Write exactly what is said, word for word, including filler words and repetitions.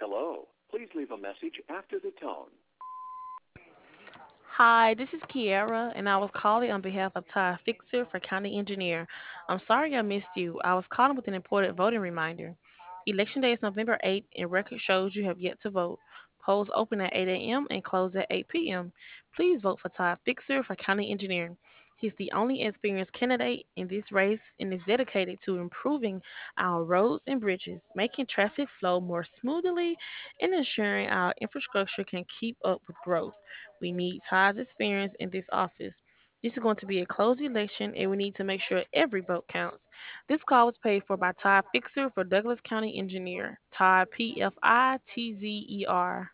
Hello. Please leave a message after the tone. Hi, this is Kiara, and I was calling on behalf of Ty Fixer for County Engineer. I'm sorry I missed you. I was calling with an important voting reminder. Election day is November eighth, and record shows you have yet to vote. Polls open at eight a m and close at eight p m. Please vote for Ty Fixer for County Engineer. He's the only experienced candidate in this race and is dedicated to improving our roads and bridges, making traffic flow more smoothly, and ensuring our infrastructure can keep up with growth. We need Ty's experience in this office. This is going to be a closed election, and we need to make sure every vote counts. This call was paid for by Ty Fixer for Douglas County Engineer. Ty P F I T Z E R.